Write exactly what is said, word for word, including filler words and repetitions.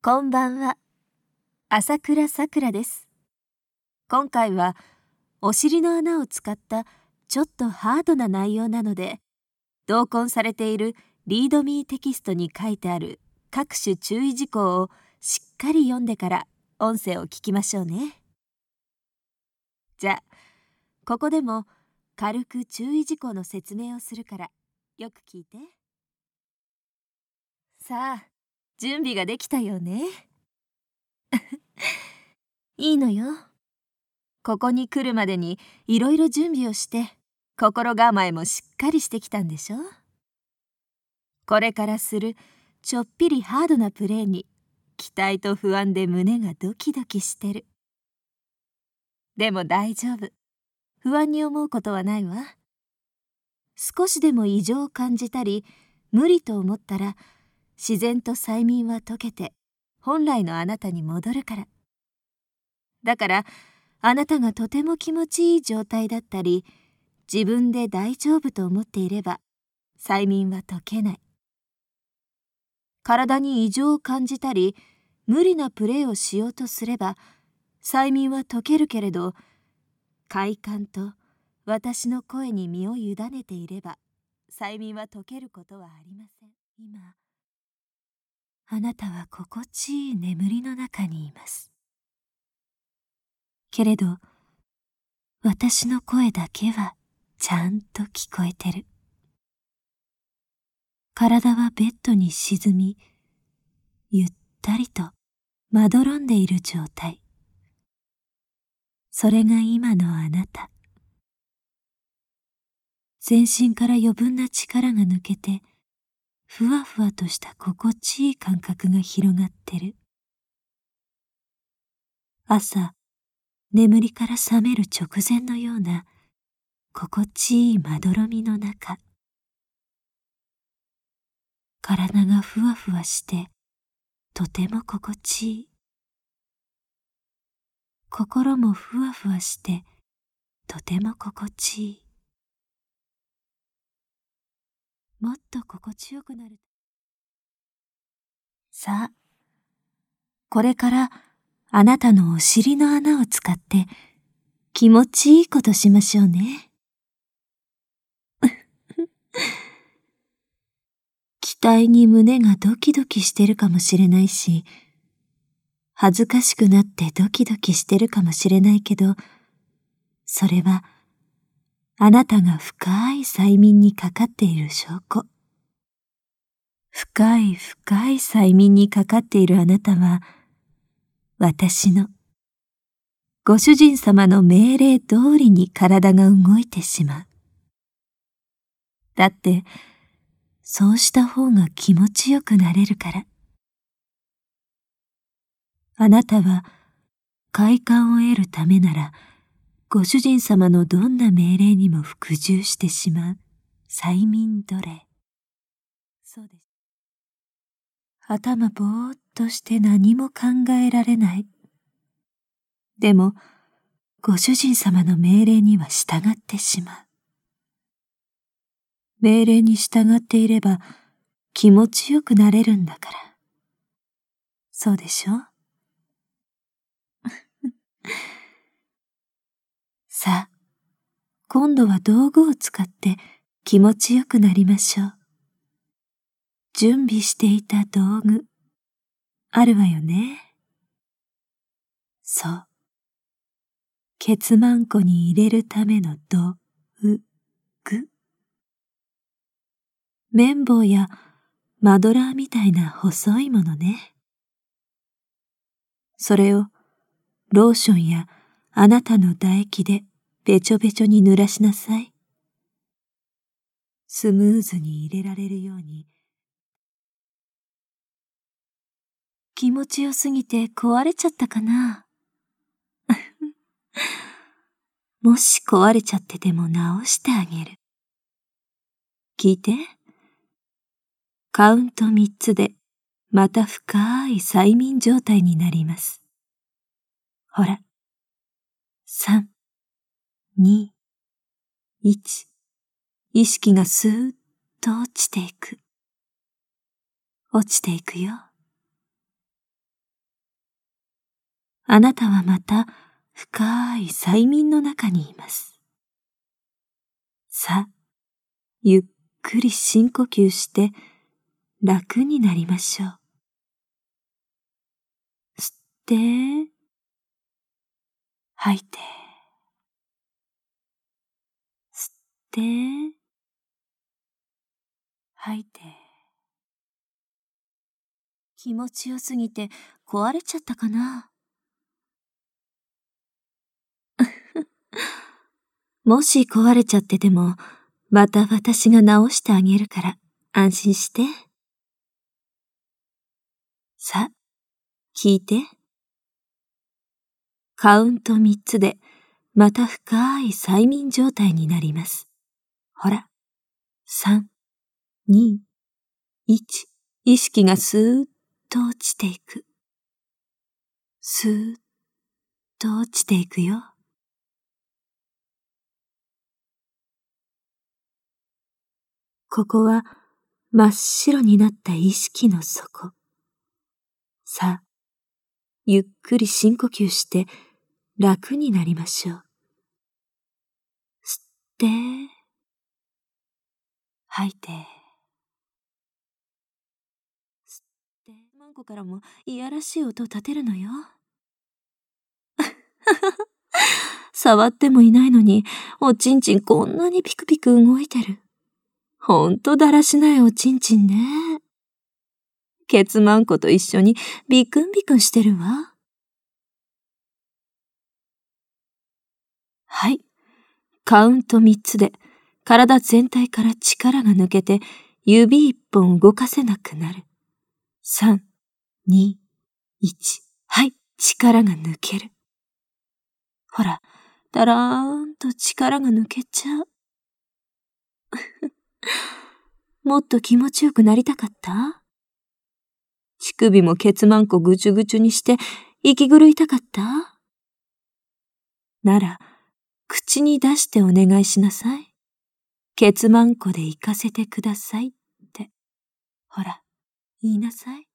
こんばんは、朝倉さくらです。今回はお尻の穴を使ったちょっとハードな内容なので、同梱されているリードミーテキストに書いてある各種注意事項をしっかり読んでから音声を聞きましょうね。じゃあ、ここでも軽く注意事項の説明をするからよく聞いて。さあ、準備ができたよね。いいのよ。ここに来るまでにいろいろ準備をして心構えもしっかりしてきたんでしょ。これからするちょっぴりハードなプレーに期待と不安で胸がドキドキしてる。でも大丈夫。不安に思うことはないわ。少しでも異常を感じたり無理と思ったら自然と催眠は解けて本来のあなたに戻るから。だからあなたがとても気持ちいい状態だったり自分で大丈夫と思っていれば催眠は解けない。体に異常を感じたり無理なプレーをしようとすれば催眠は解けるけれど、快感と私の声に身を委ねていれば催眠は解けることはありません。今あなたは心地いい眠りの中にいます。けれど私の声だけはちゃんと聞こえてる。体はベッドに沈み、ゆったりとまどろんでいる状態。それが今のあなた。全身から余分な力が抜けて、ふわふわとした心地いい感覚が広がってる。朝、眠りから覚める直前のような心地いいまどろみの中。体がふわふわして、とても心地いい。心もふわふわして、とても心地いい。もっと心地よくなる。さあ、これからあなたのお尻の穴を使って気持ちいいことしましょうね。期待に胸がドキドキしてるかもしれないし、恥ずかしくなってドキドキしてるかもしれないけど、それはあなたが深い催眠にかかっている証拠。深い深い催眠にかかっているあなたは、私の、ご主人様の命令通りに体が動いてしまう。だって、そうした方が気持ちよくなれるから。あなたは快感を得るためなら、ご主人様のどんな命令にも服従してしまう催眠奴隷。そうです。頭ぼーっとして何も考えられない。でも、ご主人様の命令には従ってしまう。命令に従っていれば気持ちよくなれるんだから。そうでしょ？さあ、今度は道具を使って気持ちよくなりましょう。準備していた道具、あるわよね。そう。ケツマンコに入れるための道具。綿棒やマドラーみたいな細いものね。それをローションやあなたの唾液でべちょべちょに濡らしなさい。スムーズに入れられるように。気持ちよすぎて壊れちゃったかな。もし壊れちゃってても直してあげる。聞いて。カウント三つでまた深い催眠状態になります。ほら。三、二、一。意識がスーッと落ちていく。落ちていくよ。 あなたはまた深い催眠の中にいます。さあ、ゆっくり深呼吸して楽になりましょう。吸って、吐いて、吸って、吐いて。気持ちよすぎて壊れちゃったかな。もし壊れちゃってても、また私が直してあげるから安心して。さあ、聞いて。カウント三つで、また深い催眠状態になります。ほら、三、二、一、意識がスーッと落ちていく。スーッと落ちていくよ。ここは真っ白になった意識の底。さあ、ゆっくり深呼吸して楽になりましょう。吸って、吐いて。吸って、マンコからもいやらしい音を立てるのよ。触ってもいないのに、おちんちんこんなにピクピク動いてる。ほんとだらしないおちんちんね。ケツマンコと一緒にビクンビクンしてるわ。はい。カウント三つで体全体から力が抜けて指一本動かせなくなる。三、二、一。はい。力が抜ける。ほら、だらーんと力が抜けちゃう。もっと気持ちよくなりたかった？乳首もケツマンコぐちゅぐちゅにして息狂いたかった？なら、口に出してお願いしなさい。ケツマンコで行かせてくださいって。ほら、言いなさい。